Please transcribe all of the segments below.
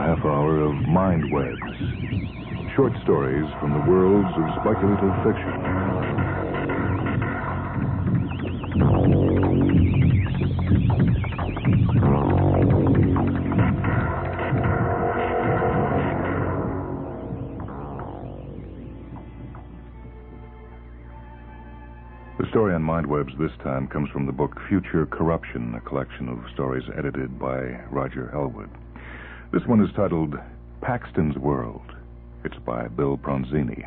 half hour of Mind Webs. Short stories from the worlds of speculative fiction. The story on Mind Webs this time comes from the book Future Corruption, a collection of stories edited by Roger Elwood. This one is titled Paxton's World. It's by Bill Pronzini.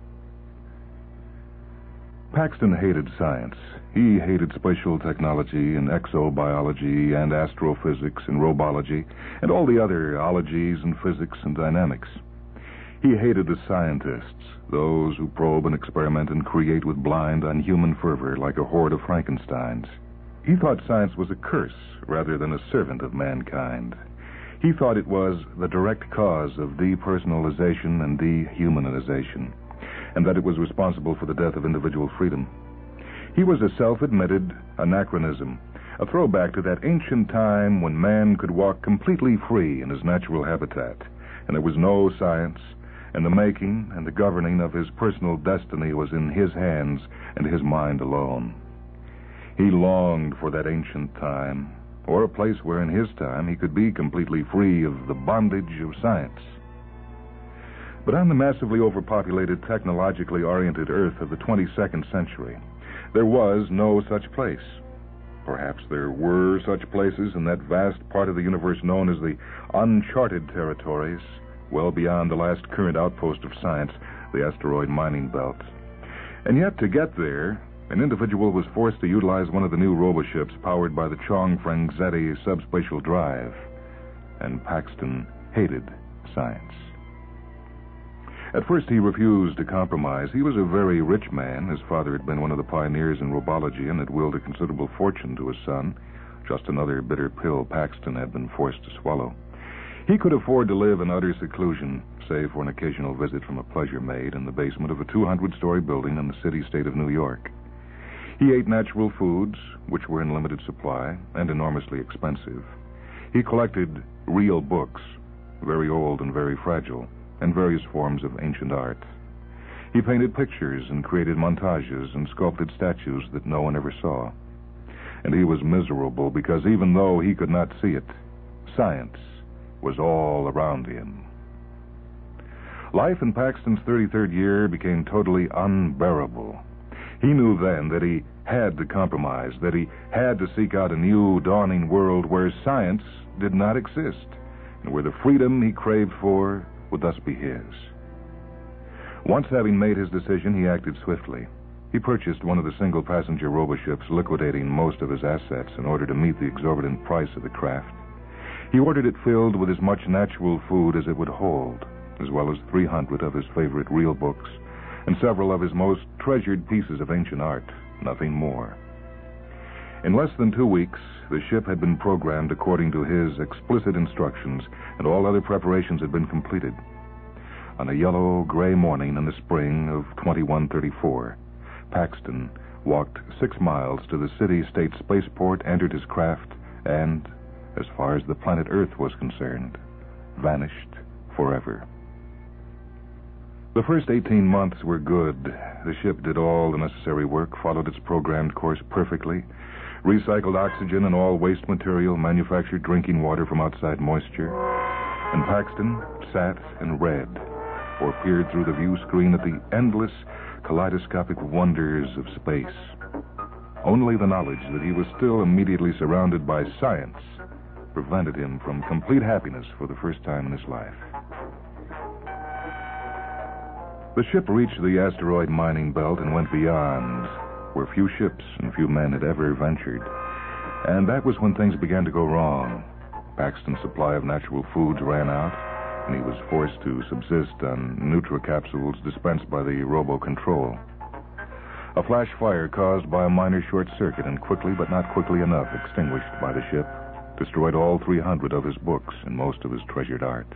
Paxton hated science. He hated spatial technology and exobiology and astrophysics and robology and all the other ologies and physics and dynamics. He hated the scientists, those who probe and experiment and create with blind, unhuman fervor like a horde of Frankensteins. He thought science was a curse rather than a servant of mankind. He thought it was the direct cause of depersonalization and dehumanization, and that it was responsible for the death of individual freedom. He was a self-admitted anachronism, a throwback to that ancient time when man could walk completely free in his natural habitat, and there was no science, and the making and the governing of his personal destiny was in his hands and his mind alone. He longed for that ancient time, or a place where in his time he could be completely free of the bondage of science. But on the massively overpopulated, technologically oriented Earth of the 22nd century, there was no such place. Perhaps there were such places in that vast part of the universe known as the uncharted territories, well beyond the last current outpost of science, the asteroid mining belt. And yet, to get there, an individual was forced to utilize one of the new roboships powered by the Chong-Frangzetti subspatial drive. And Paxton hated science. At first, he refused to compromise. He was a very rich man. His father had been one of the pioneers in robology and had willed a considerable fortune to his son. Just another bitter pill Paxton had been forced to swallow. He could afford to live in utter seclusion, save for an occasional visit from a pleasure maid in the basement of a 200-story building in the city-state of New York. He ate natural foods, which were in limited supply and enormously expensive. He collected real books, very old and very fragile, and various forms of ancient art. He painted pictures and created montages and sculpted statues that no one ever saw. And he was miserable because even though he could not see it, science was all around him. Life in Paxton's 33rd year became totally unbearable. He knew then that he had to compromise, that he had to seek out a new, dawning world where science did not exist, and where the freedom he craved for would thus be his. Once having made his decision, he acted swiftly. He purchased one of the single-passenger roboships, liquidating most of his assets in order to meet the exorbitant price of the craft. He ordered it filled with as much natural food as it would hold, as well as 300 of his favorite real books, and several of his most treasured pieces of ancient art, nothing more. In less than 2 weeks, the ship had been programmed according to his explicit instructions, and all other preparations had been completed. On a yellow-gray morning in the spring of 2134, Paxton walked 6 miles to the city-state spaceport, entered his craft, and, as far as the planet Earth was concerned, vanished forever. The first 18 months were good. The ship did all the necessary work, followed its programmed course perfectly, recycled oxygen and all waste material, manufactured drinking water from outside moisture, and Paxton sat and read, or peered through the view screen at the endless, kaleidoscopic wonders of space. Only the knowledge that he was still immediately surrounded by science prevented him from complete happiness for the first time in his life. The ship reached the asteroid mining belt and went beyond, where few ships and few men had ever ventured. And that was when things began to go wrong. Paxton's supply of natural foods ran out, and he was forced to subsist on nutricapsules dispensed by the robo-control. A flash fire caused by a minor short circuit and quickly, but not quickly enough, extinguished by the ship, destroyed all 300 of his books and most of his treasured art.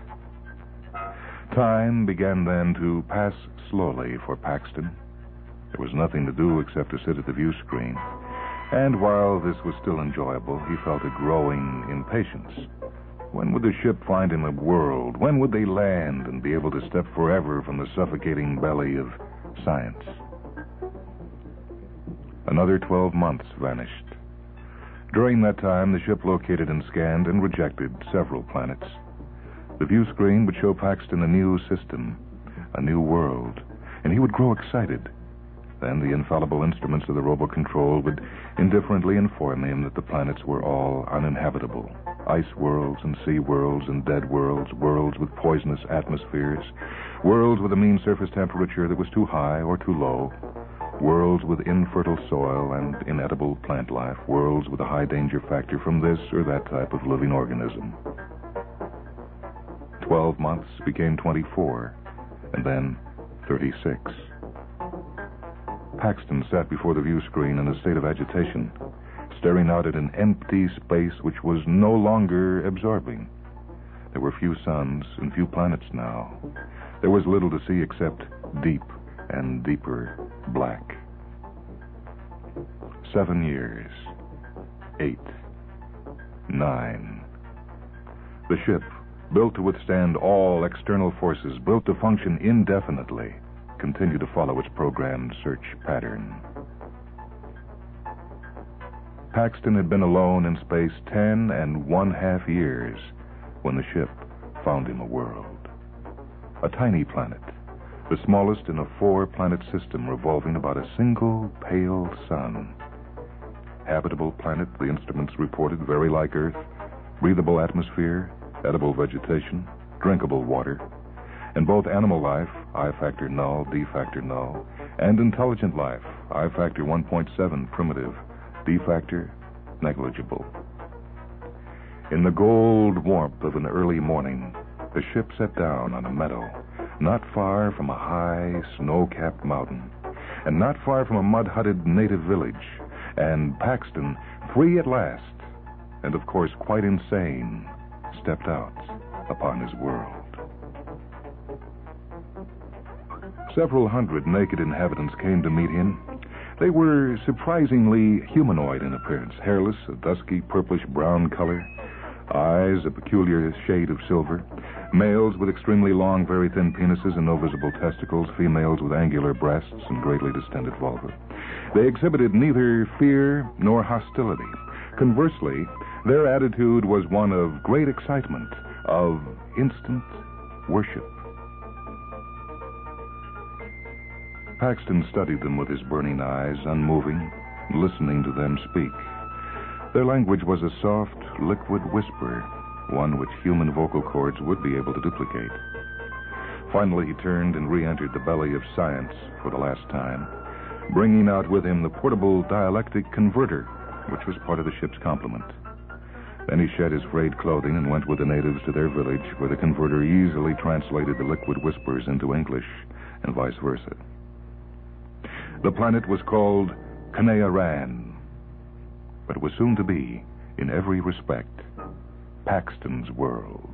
Time began then to pass slowly for Paxton. There was nothing to do except to sit at the view screen. And while this was still enjoyable, he felt a growing impatience. When would the ship find him a world? When would they land and be able to step forever from the suffocating belly of science? Another 12 months vanished. During that time, the ship located and scanned and rejected several planets. The view screen would show Paxton a new system, a new world, and he would grow excited. Then the infallible instruments of the robo-control would indifferently inform him that the planets were all uninhabitable. Ice worlds and sea worlds and dead worlds, worlds with poisonous atmospheres, worlds with a mean surface temperature that was too high or too low, worlds with infertile soil and inedible plant life, worlds with a high danger factor from this or that type of living organism. 12 months became 24, and then 36. Paxton sat before the view screen in a state of agitation, staring out at an empty space which was no longer absorbing. There were few suns and few planets now. There was little to see except deep and deeper black. 7 years. 8. 9. The ship, built to withstand all external forces, built to function indefinitely, continued to follow its programmed search pattern. Paxton had been alone in space 10½ years when the ship found him a world. A tiny planet, the smallest in a 4-planet system revolving about a single pale sun. Habitable planet, the instruments reported, very like Earth. Breathable atmosphere, edible vegetation, drinkable water, and both animal life, I factor null, D factor null, and intelligent life, I factor 1.7 primitive, D factor negligible. In the gold warmth of an early morning, the ship set down on a meadow, not far from a high, snow-capped mountain, and not far from a mud-hutted native village, and Paxton, free at last, and of course quite insane, stepped out upon his world. Several hundred naked inhabitants came to meet him. They were surprisingly humanoid in appearance, hairless, a dusky purplish-brown color, eyes a peculiar shade of silver, males with extremely long, very thin penises and no visible testicles, females with angular breasts and greatly distended vulva. They exhibited neither fear nor hostility. Conversely, their attitude was one of great excitement, of instant worship. Paxton studied them with his burning eyes, unmoving, listening to them speak. Their language was a soft, liquid whisper, one which human vocal cords would be able to duplicate. Finally, he turned and re-entered the belly of science for the last time, bringing out with him the portable dialectic converter, which was part of the ship's complement. Then he shed his frayed clothing and went with the natives to their village, where the converter easily translated the liquid whispers into English, and vice versa. The planet was called Kanea Ran, but it was soon to be, in every respect, Paxton's world.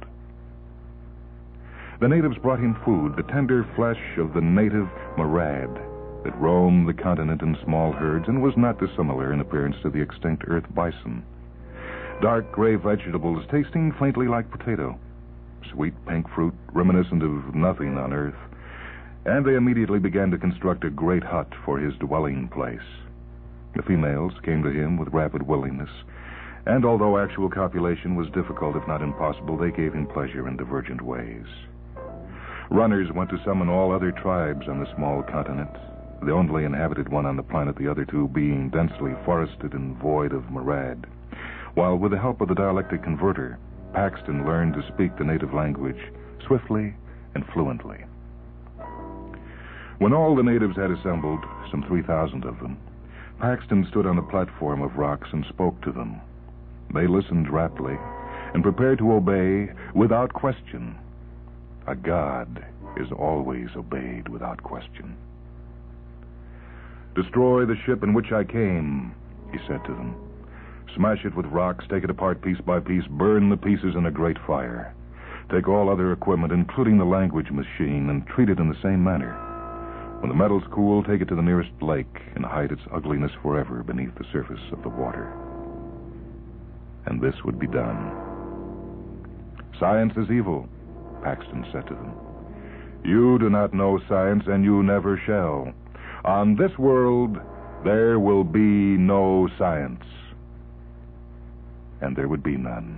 The natives brought him food, the tender flesh of the native marad that roamed the continent in small herds and was not dissimilar in appearance to the extinct earth bison. Dark gray vegetables tasting faintly like potato, sweet pink fruit reminiscent of nothing on earth, and they immediately began to construct a great hut for his dwelling place. The females came to him with rapid willingness, and although actual copulation was difficult, if not impossible, they gave him pleasure in divergent ways. Runners went to summon all other tribes on the small continent, the only inhabited one on the planet, the other two being densely forested and void of marad, while with the help of the dialectic converter, Paxton learned to speak the native language swiftly and fluently. When all the natives had assembled, some 3,000 of them, Paxton stood on a platform of rocks and spoke to them. They listened raptly and prepared to obey without question. A god is always obeyed without question. "Destroy the ship in which I came," he said to them. "Smash it with rocks, take it apart piece by piece, burn the pieces in a great fire. Take all other equipment, including the language machine, and treat it in the same manner. When the metal's cool, take it to the nearest lake and hide its ugliness forever beneath the surface of the water." And this would be done. Science is evil, Paxton said to them. You do not know science, and you never shall. On this world, there will be no science. And there would be none.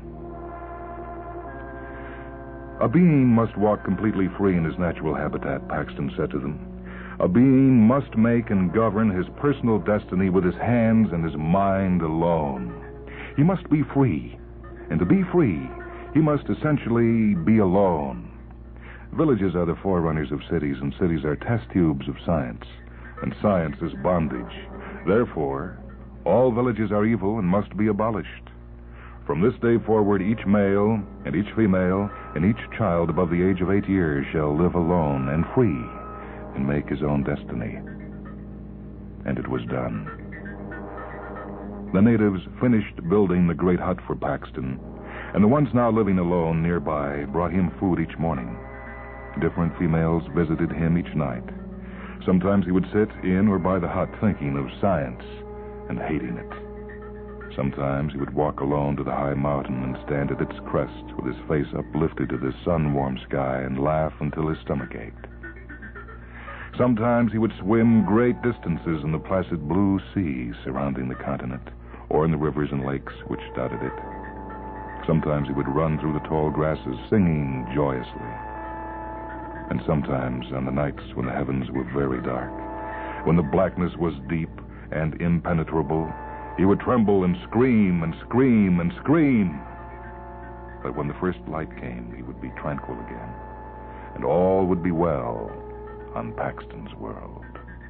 A being must walk completely free in his natural habitat, Paxton said to them. A being must make and govern his personal destiny with his hands and his mind alone. He must be free. And to be free, he must essentially be alone. Villages are the forerunners of cities, and cities are test tubes of science. And science is bondage. Therefore, all villages are evil and must be abolished. From this day forward, each male and each female and each child above the age of 8 years shall live alone and free and make his own destiny. And it was done. The natives finished building the great hut for Paxton, and the ones now living alone nearby brought him food each morning. Different females visited him each night. Sometimes he would sit in or by the hut thinking of science and hating it. Sometimes he would walk alone to the high mountain and stand at its crest with his face uplifted to the sun-warm sky and laugh until his stomach ached. Sometimes he would swim great distances in the placid blue sea surrounding the continent, or in the rivers and lakes which dotted it. Sometimes he would run through the tall grasses, singing joyously. And sometimes, on the nights when the heavens were very dark, when the blackness was deep and impenetrable, he would tremble and scream and scream and scream. But when the first light came, he would be tranquil again, and all would be well on Paxton's world.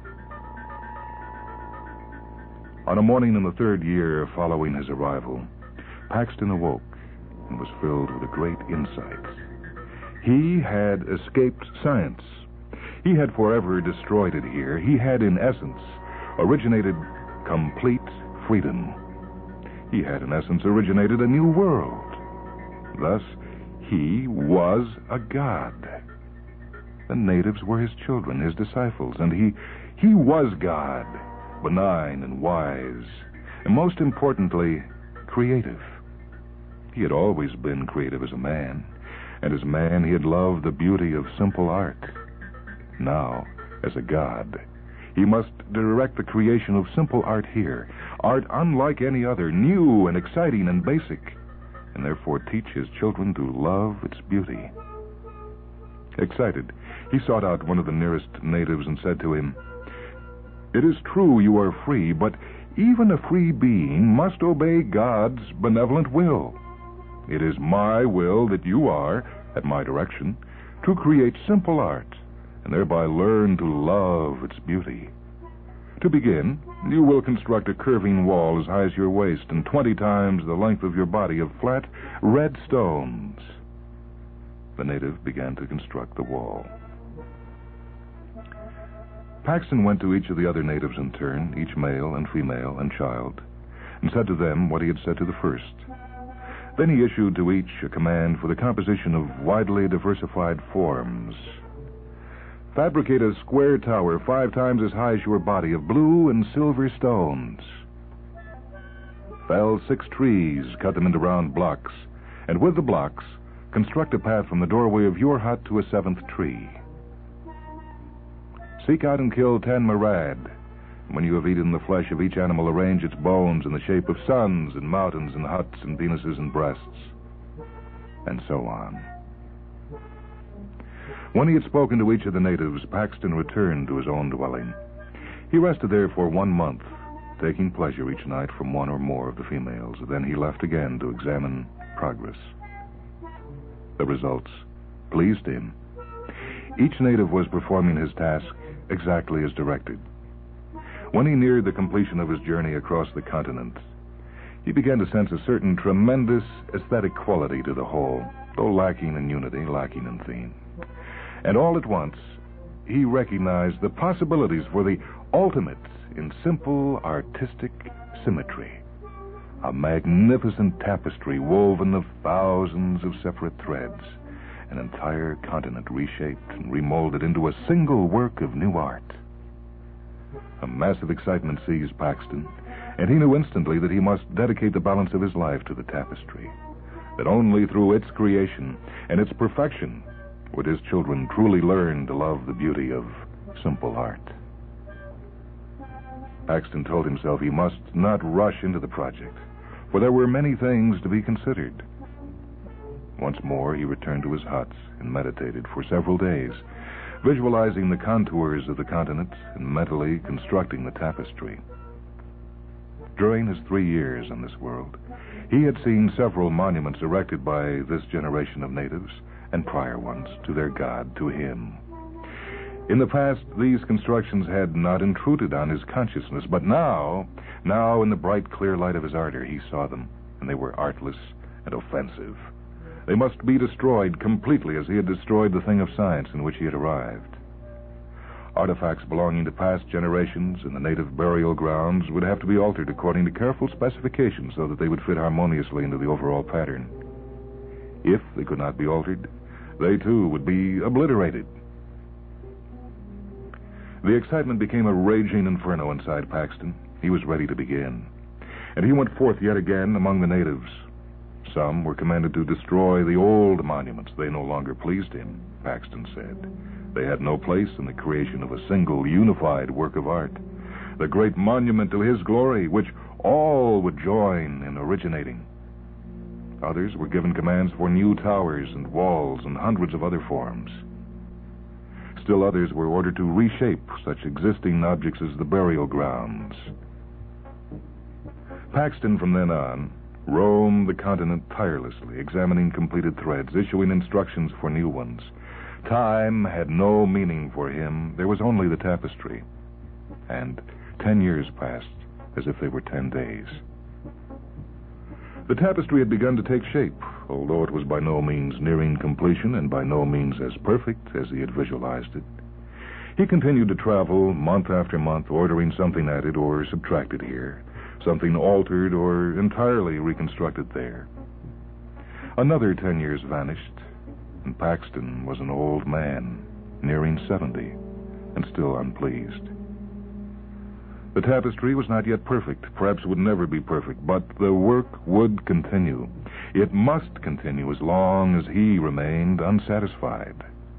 On a morning in the 3rd year following his arrival, Paxton awoke and was filled with a great insight. He had escaped science. He had forever destroyed it here. He had, in essence, originated complete freedom. He had, in essence, originated a new world. Thus, he was a god. The natives were his children, his disciples, and he was God, benign and wise, and most importantly, creative. He had always been creative as a man, and as man he had loved the beauty of simple art. Now, as a god, he must direct the creation of simple art here, art unlike any other, new and exciting and basic, and therefore teach his children to love its beauty. Excited, he sought out one of the nearest natives and said to him, "It is true you are free, but even a free being must obey God's benevolent will. It is my will that you are, at my direction, to create simple art, and thereby learn to love its beauty. To begin, you will construct a curving wall as high as your waist and 20 times the length of your body of flat, red stones." The native began to construct the wall. Paxton went to each of the other natives in turn, each male and female and child, and said to them what he had said to the first. Then he issued to each a command for the composition of widely diversified forms. Fabricate a square tower 5 times as high as your body of blue and silver stones. Fell 6 trees, cut them into round blocks, and with the blocks, construct a path from the doorway of your hut to a 7th tree. Seek out and kill 10 marad. When you have eaten the flesh of each animal, arrange its bones in the shape of suns and mountains and huts and penises and breasts, and so on. When he had spoken to each of the natives, Paxton returned to his own dwelling. He rested there for 1 month, taking pleasure each night from one or more of the females. Then he left again to examine progress. The results pleased him. Each native was performing his task exactly as directed. When he neared the completion of his journey across the continent, he began to sense a certain tremendous aesthetic quality to the whole, though lacking in unity, lacking in theme. And all at once, he recognized the possibilities for the ultimate in simple artistic symmetry. A magnificent tapestry woven of thousands of separate threads, an entire continent reshaped and remolded into a single work of new art. A massive excitement seized Paxton, and he knew instantly that he must dedicate the balance of his life to the tapestry. that only through its creation and its perfection would his children truly learn to love the beauty of simple art. Paxton told himself he must not rush into the project, for there were many things to be considered. Once more, he returned to his hut and meditated for several days, visualizing the contours of the continent and mentally constructing the tapestry. During his 3 years in this world, he had seen several monuments erected by this generation of natives and prior ones to their god, to him. In the past, these constructions had not intruded on his consciousness, but now in the bright, clear light of his ardor, he saw them, and they were artless and offensive. They must be destroyed completely as he had destroyed the thing of science in which he had arrived. Artifacts belonging to past generations in the native burial grounds would have to be altered according to careful specifications so that they would fit harmoniously into the overall pattern. If they could not be altered, they too would be obliterated. The excitement became a raging inferno inside Paxton. He was ready to begin, and he went forth yet again among the natives. Some were commanded to destroy the old monuments. They no longer pleased him, Paxton said. They had no place in the creation of a single, unified work of art, the great monument to his glory, which all would join in originating. Others were given commands for new towers and walls and hundreds of other forms. Still others were ordered to reshape such existing objects as the burial grounds. Paxton, from then on, roamed the continent tirelessly, examining completed threads, issuing instructions for new ones. Time had no meaning for him. There was only the tapestry. And 10 years passed as if they were 10 days. The tapestry had begun to take shape, although it was by no means nearing completion and by no means as perfect as he had visualized it. He continued to travel month after month, ordering something added or subtracted here, something altered or entirely reconstructed there. Another 10 years vanished, and Paxton was an old man, nearing 70, and still unpleased. The tapestry was not yet perfect, perhaps would never be perfect, but the work would continue. It must continue as long as he remained unsatisfied.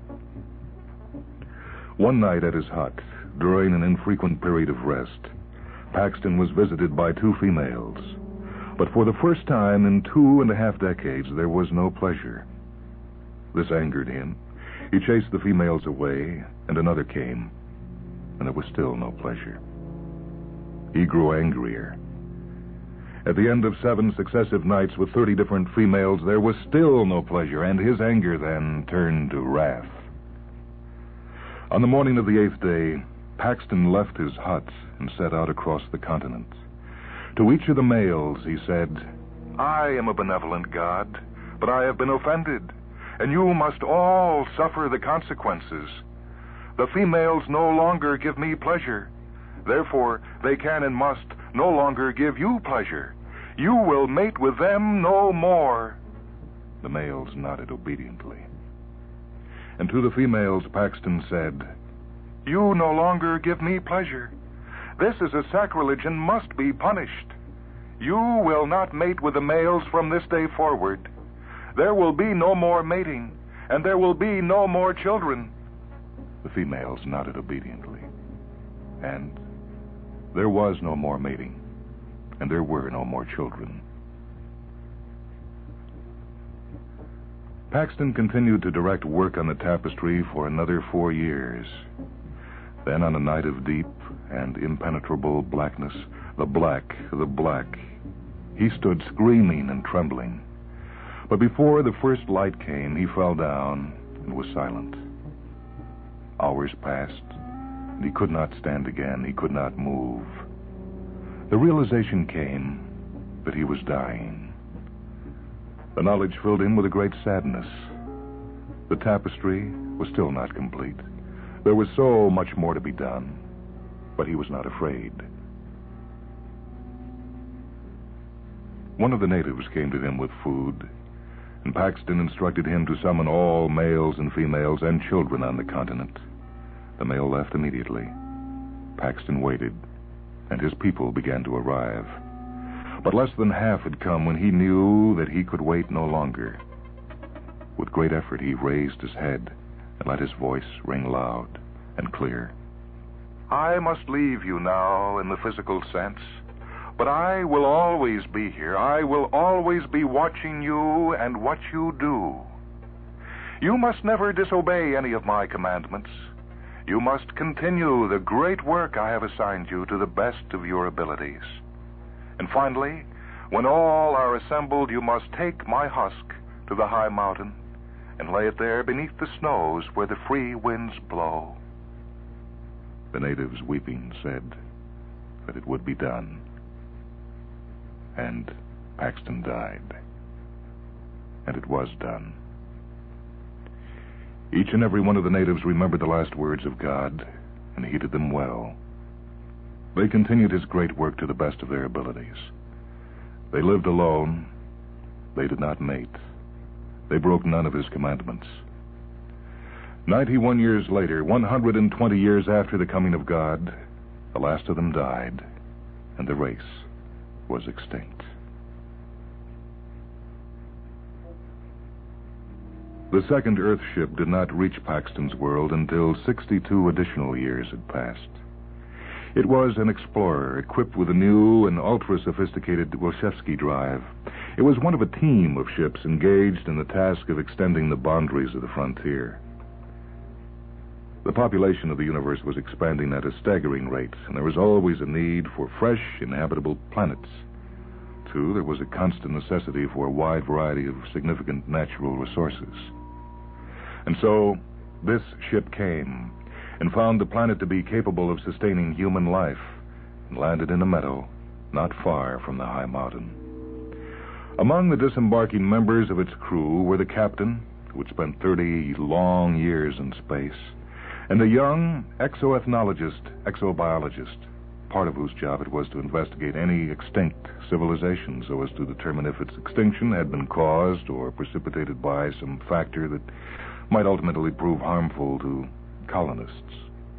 One night at his hut, during an infrequent period of rest, Paxton was visited by 2 females. But for the first time in 2.5 decades, there was no pleasure. This angered him. He chased the females away, and another came, and there was still no pleasure. He grew angrier. At the end of 7 successive nights with 30 different females, there was still no pleasure, and his anger then turned to wrath. On the morning of the 8th day, Paxton left his hut and set out across the continent. To each of the males, he said, "I am a benevolent God, but I have been offended, and you must all suffer the consequences. The females no longer give me pleasure. Therefore, they can and must no longer give you pleasure. You will mate with them no more." The males nodded obediently. And to the females, Paxton said, "You no longer give me pleasure. This is a sacrilege and must be punished. You will not mate with the males from this day forward. There will be no more mating, and there will be no more children." The females nodded obediently. And there was no more mating, and there were no more children. Paxton continued to direct work on the tapestry for another 4 years. Then, on a night of deep and impenetrable blackness, the black, he stood screaming and trembling. But before the first light came, he fell down and was silent. Hours passed, and he could not stand again. He could not move. The realization came that he was dying. The knowledge filled him with a great sadness. The tapestry was still not complete. There was so much more to be done, but he was not afraid. One of the natives came to him with food, and Paxton instructed him to summon all males and females and children on the continent. The male left immediately. Paxton waited, and his people began to arrive. But less than half had come when he knew that he could wait no longer. With great effort, he raised his head and let his voice ring loud and clear. I must leave you now in the physical sense, but I will always be here. I will always be watching you and what you do. You must never disobey any of my commandments. You must continue the great work I have assigned you to the best of your abilities. And finally, when all are assembled, you must take my husk to the high mountain and lay it there beneath the snows where the free winds blow. The natives, weeping, said that it would be done. And Paxton died. And it was done. Each and every one of the natives remembered the last words of God and heeded them well. They continued his great work to the best of their abilities. They lived alone. They did not mate. They broke none of his commandments. 91 years later, 120 years after the coming of God, the last of them died, and the race was extinct. The second Earth ship did not reach Paxton's world until 62 additional years had passed. It was an explorer equipped with a new and ultra-sophisticated Wilczewski drive. It was one of a team of ships engaged in the task of extending the boundaries of the frontier. The population of the universe was expanding at a staggering rate, and there was always a need for fresh, inhabitable planets. Too, there was a constant necessity for a wide variety of significant natural resources. And so, this ship came and found the planet to be capable of sustaining human life, and landed in a meadow not far from the high mountain. Among the disembarking members of its crew were the captain, who had spent 30 long years in space, and a young exobiologist, part of whose job it was to investigate any extinct civilization so as to determine if its extinction had been caused or precipitated by some factor that might ultimately prove harmful to colonists.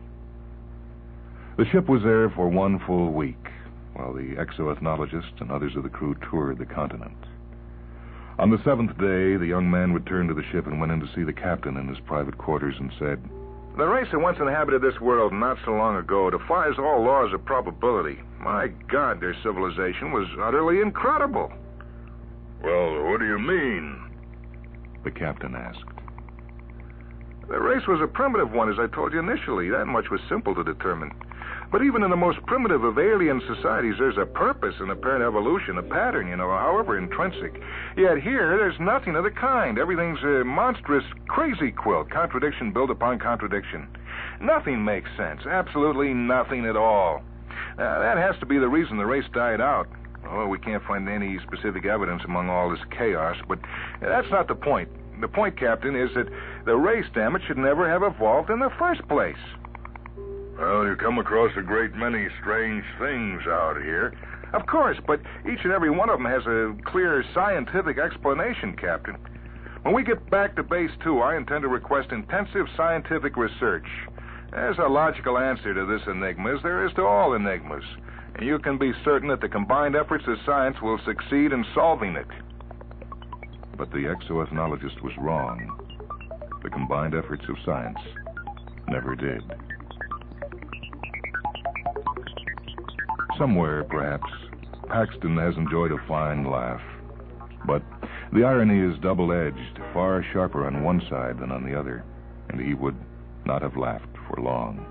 The ship was there for 1 full week, while the exoethnologist and others of the crew toured the continent. On the 7th day, the young man returned to the ship and went in to see the captain in his private quarters and said, "The race that once inhabited this world not so long ago defies all laws of probability. My God, their civilization was utterly incredible." "Well, what do you mean?" the captain asked. "The race was a primitive one, as I told you initially. That much was simple to determine. But even in the most primitive of alien societies, there's a purpose and apparent evolution, a pattern, however intrinsic. Yet here, there's nothing of the kind. Everything's a monstrous crazy quilt, contradiction built upon contradiction. Nothing makes sense, absolutely nothing at all. That has to be the reason the race died out. Oh, we can't find any specific evidence among all this chaos, but that's not the point. The point, Captain, is that the race, damn it, should never have evolved in the first place." "Well, you come across a great many strange things out here." "Of course, but each and every one of them has a clear scientific explanation, Captain. When we get back to Base 2, I intend to request intensive scientific research. There's a logical answer to this enigma, as there is to all enigmas, and you can be certain that the combined efforts of science will succeed in solving it." But the exoethnologist was wrong. The combined efforts of science never did. Somewhere, perhaps, Paxton has enjoyed a fine laugh. But the irony is double-edged, far sharper on one side than on the other, and he would not have laughed for long.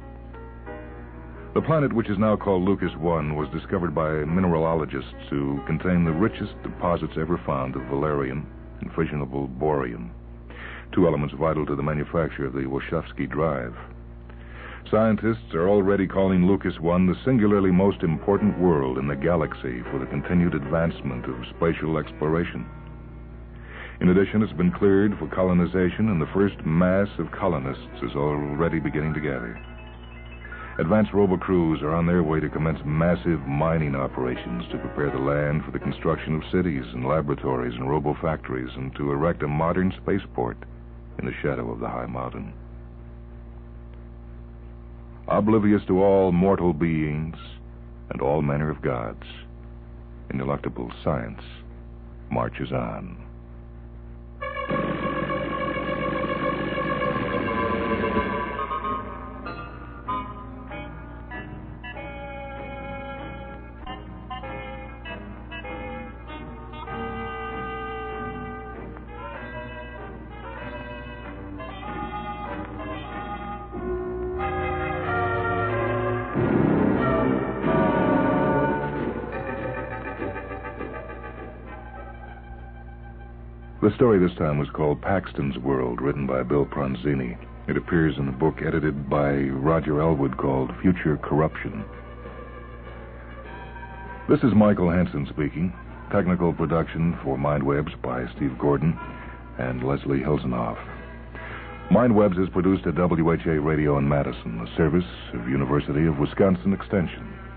The planet, which is now called Lucas 1, was discovered by mineralogists who contain the richest deposits ever found of valerian and fissionable boron, two elements vital to the manufacture of the Wilczewski drive. Scientists are already calling Lucas 1 the singularly most important world in the galaxy for the continued advancement of spatial exploration. In addition, it's been cleared for colonization, and the first mass of colonists is already beginning to gather. Advanced robo-crews are on their way to commence massive mining operations to prepare the land for the construction of cities and laboratories and robo-factories, and to erect a modern spaceport in the shadow of the high mountain. Oblivious to all mortal beings and all manner of gods, ineluctable science marches on. The story this time was called Paxton's World, written by Bill Pronzini. It appears in the book edited by Roger Elwood called Future Corruption. This is Michael Hansen speaking. Technical production for Mindwebs by Steve Gordon and Leslie Hilsenoff. Mindwebs is produced at WHA Radio in Madison, a service of University of Wisconsin Extension.